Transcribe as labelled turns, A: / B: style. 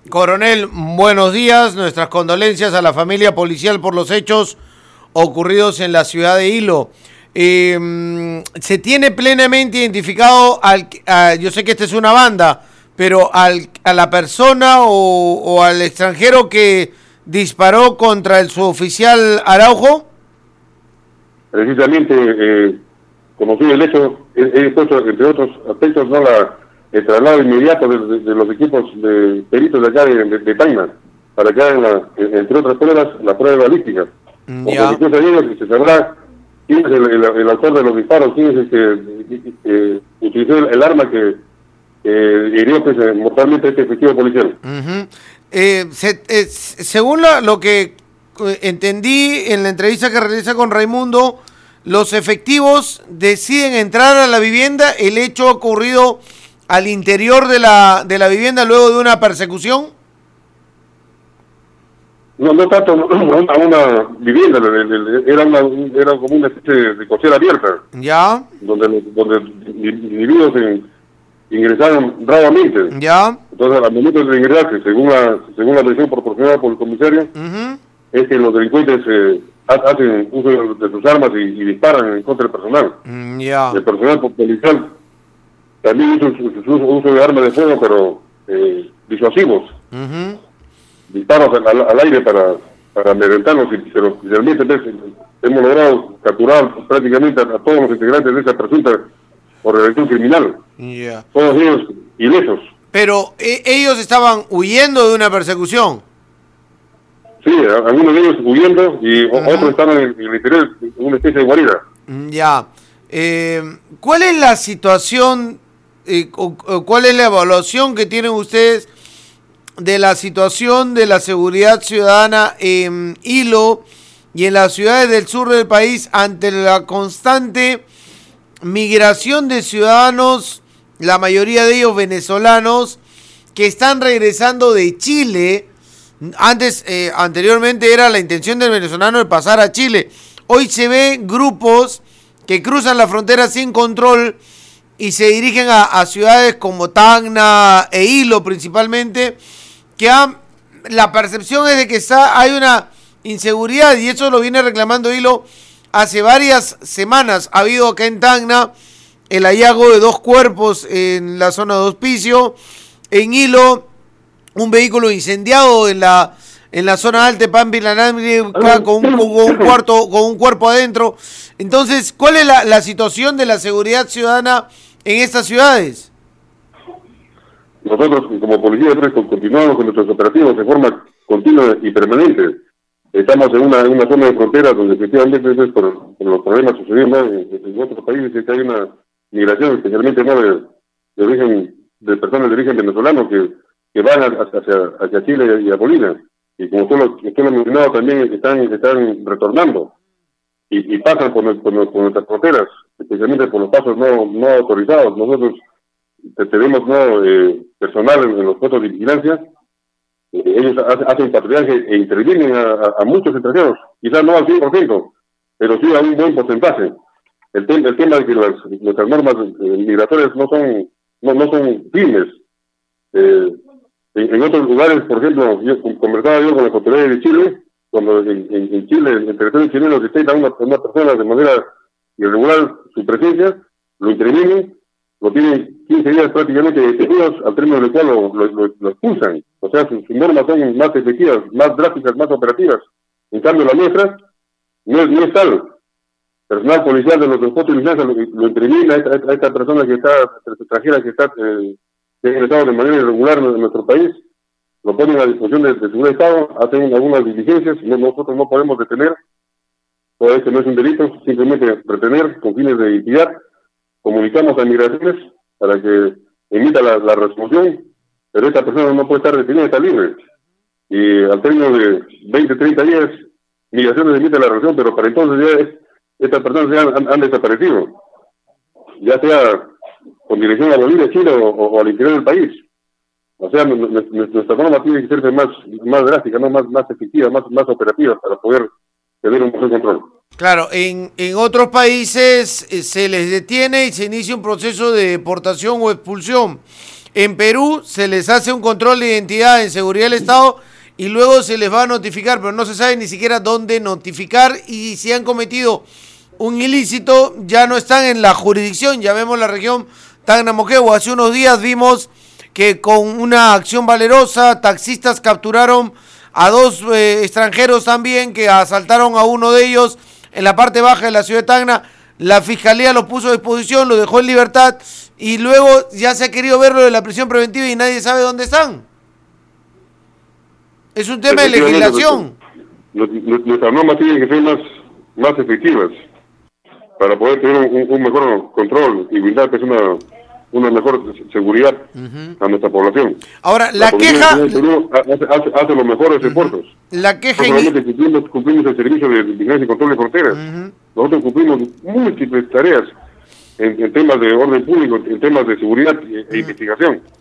A: Coronel, buenos días. Nuestras condolencias a la familia policial por los hechos ocurridos en la ciudad de Hilo. ¿Se tiene plenamente identificado yo sé que esta es una banda, pero a la persona o al extranjero que disparó contra el suboficial Araujo?
B: Precisamente, conocido el hecho, he puesto, entre otros aspectos, no el traslado inmediato de los equipos de peritos de acá de Tacna, para que hagan, entre otras pruebas, la prueba balística.
A: Ya.
B: Porque de ellos se sabrá quién es el autor de los disparos, quién es el que utilizó el arma que hirió mortalmente a este efectivo policial.
A: Según lo que entendí en la entrevista que realiza con Raimundo, los efectivos deciden entrar a la vivienda. El hecho ha ocurrido al interior de la vivienda luego de una persecución.
B: No tanto a una vivienda, era como una especie de cochera abierta.
A: Ya.
B: Donde individuos ingresaron bravamente.
A: Ya.
B: Entonces, al momento de ingresarse, según la versión proporcionada por el comisario, es que los delincuentes hacen uso de sus armas y disparan en contra del personal.
A: Ya.
B: El personal policial también hizo uso de armas de fuego, pero disuasivos. Disparos al aire para amedrentarlos, pero finalmente hemos logrado capturar prácticamente a todos los integrantes de esa presunta organización criminal.
A: Yeah.
B: Todos ellos ilesos.
A: Pero ellos estaban huyendo de una persecución.
B: Sí, algunos de ellos huyendo y otros estaban en el interior de una especie de guarida.
A: Ya. ¿Cuál es la situación, cuál es la evaluación que tienen ustedes de la situación de la seguridad ciudadana en Hilo y en las ciudades del sur del país ante la constante migración de ciudadanos, la mayoría de ellos venezolanos, que están regresando de Chile? Anteriormente era la intención del venezolano de pasar a Chile. Hoy se ven grupos que cruzan la frontera sin control y se dirigen a ciudades como Tacna e Hilo principalmente, que la percepción es de que hay una inseguridad, y eso lo viene reclamando Hilo hace varias semanas. Ha habido acá en Tacna el hallazgo de 2 cuerpos en la zona de Hospicio. En Hilo, un vehículo incendiado en la zona alta de Pampilana con un cuerpo adentro. Entonces, ¿cuál es la situación de la seguridad ciudadana en estas ciudades?
B: Nosotros, como Policía de Fresco, continuamos con nuestros operativos de forma continua y permanente. Estamos en una zona de frontera donde efectivamente por los problemas sucedidos en otros países, que hay una migración, especialmente de personas de origen venezolano que van hacia Chile y a Bolivia. Y como usted lo ha mencionado, también están retornando y pasan por nuestras fronteras, especialmente por los pasos no autorizados. Nosotros tenemos personal en los puestos de vigilancia. Ellos hacen patrullaje e intervienen a muchos extranjeros, quizás no al 100%, pero sí a un buen porcentaje. El tema de que nuestras normas migratorias no son firmes. En otros lugares, por ejemplo, conversaba yo con las autoridades de Chile, cuando en Chile, en el territorio chileno, detectan a una persona de manera irregular su presencia, lo intervienen, lo tienen 15 días prácticamente detenidos, al término del cual lo expulsan. O sea, sus normas son más efectivas, más drásticas, más operativas. En cambio, la nuestra no es tal. Personal policial de los puestos de vigilancia lo interviene a esta persona extranjera que está ingresado de manera irregular en nuestro país, lo ponen a disposición de seguridad de Estado, hacen algunas diligencias, nosotros no podemos detener, todo esto no es un delito, simplemente retener con fines de identidad. Comunicamos a Migraciones para que emita la resolución, pero esta persona no puede estar detenida, está libre. Y al término de 20, 30 días, Migraciones emite la resolución, pero para entonces ya estas personas ya han desaparecido, ya sea con dirección a Bolivia, Chile o al interior del país. O sea, nuestra norma tiene que ser más drástica, ¿no? más efectiva, más operativa para poder tener un buen control.
A: Claro, en otros países se les detiene y se inicia un proceso de deportación o expulsión. En Perú se les hace un control de identidad en seguridad del Estado y luego se les va a notificar, pero no se sabe ni siquiera dónde notificar, y si han cometido un ilícito ya no están en la jurisdicción. Ya vemos la región Tacna-Moquegua. Hace unos días vimos que con una acción valerosa taxistas capturaron a 2 extranjeros también, que asaltaron a uno de ellos en la parte baja de la ciudad de Tacna. La fiscalía lo puso a disposición, lo dejó en libertad, y luego ya se ha querido verlo de la prisión preventiva y nadie sabe dónde están. Es un tema de legislación.
B: Nuestras normas tienen que ser más efectivas para poder tener un mejor control y brindar pues, una mejor seguridad a nuestra población.
A: Ahora, la queja...
B: Hace los mejores esfuerzos.
A: La queja...
B: Cumplimos el servicio de vigilancia y control de fronteras. Nosotros cumplimos múltiples tareas en temas de orden público, en temas de seguridad e investigación.